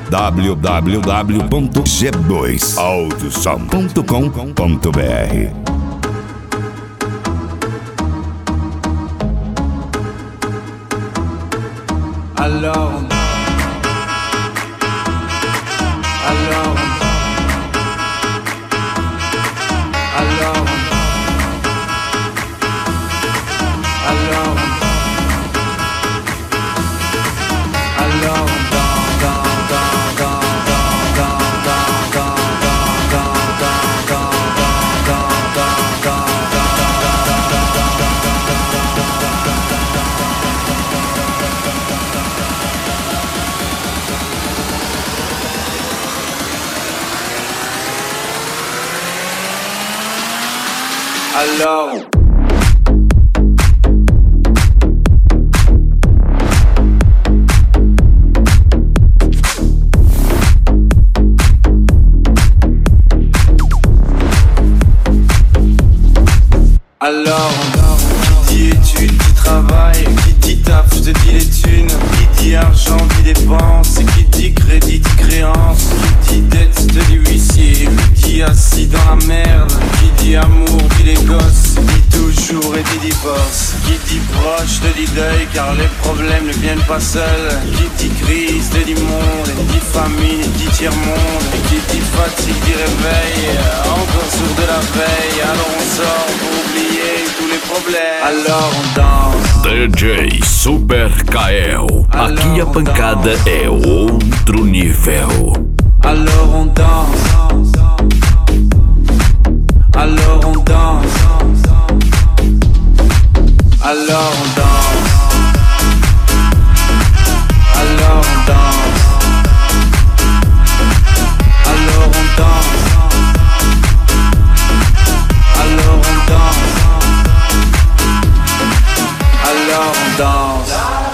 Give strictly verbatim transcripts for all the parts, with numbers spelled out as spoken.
w w w ponto g dois autosom ponto com ponto b r. Alors, alors, alors, alors, alors, alors. Alors, qui dit études, qui travaille, qui dit taf, je te dis les thunes, qui dit argent, dit dépenses, qui dit crédit, dit créance, qui dit dette, je te dis huissier, qui dit assis dans la merde, qui dit amour, dit les gosses, dit toujours et dit divorce, qui dit proche, te dit deuil, car les problèmes ne viennent pas seuls, qui dit crise, te dit monde, dit famine, dit tiers-monde, et qui dit fatigue, dit réveil, encore sourd de la veille, alors on sort pour oublier tous les problèmes, alors on danse. D J Super Kael, aqui a pancada é outro nível. Alors on danse, alors on danse, alors on danse, alors on danse, alors on danse, alors on danse, alors on danse.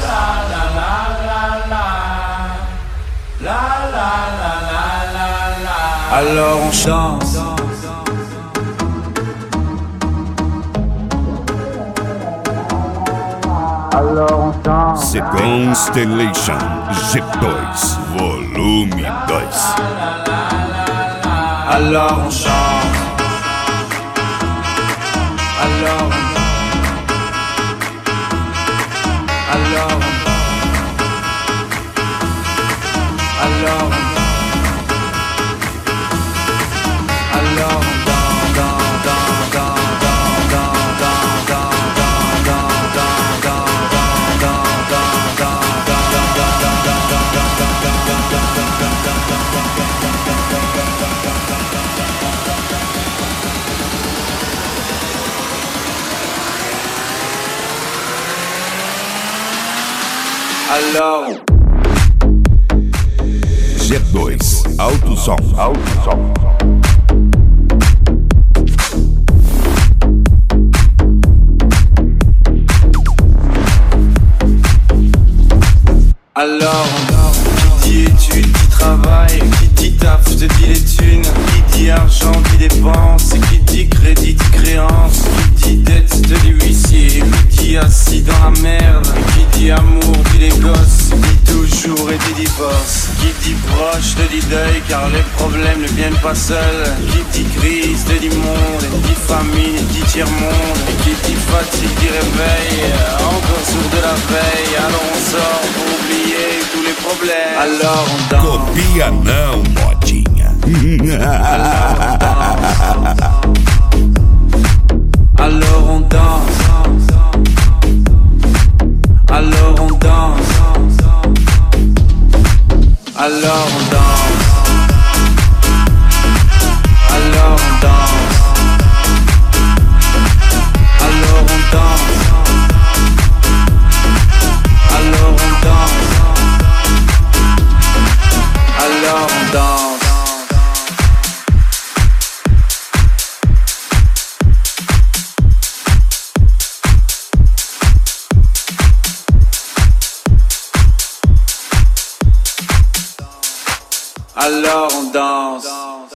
Alors on danse. Alors on danse. The Constellation G dois, volume dois. Alors on chante. Alors on Alors Alors Alors Alors G dois, alto som, alto som. Alors, qui dit études, qui travaille, qui dit taf, je te dis les thunes, qui dit argent, qui dépense, qui dit crédit, dit créance, qui dit dette, je te dis huissier, qui dit assis dans la merde, qui dit amour, dit les gosses, dit toujours et dit divorce, qui dit proche, te dit deuil, car les problèmes ne viennent pas seuls, qui dit crise, te dit monde, dit famine, dit tiers-monde, et qui dit fatigue, dit réveil, encore sourd de la veille, alors on sort pour oublier tous les problèmes, alors on danse. Copia não, modinha. Alors on danse. Alors on danse. Alors on danse. Alors on danse. Alors on danse. Alors on danse. Alors on danse. Alors on danse.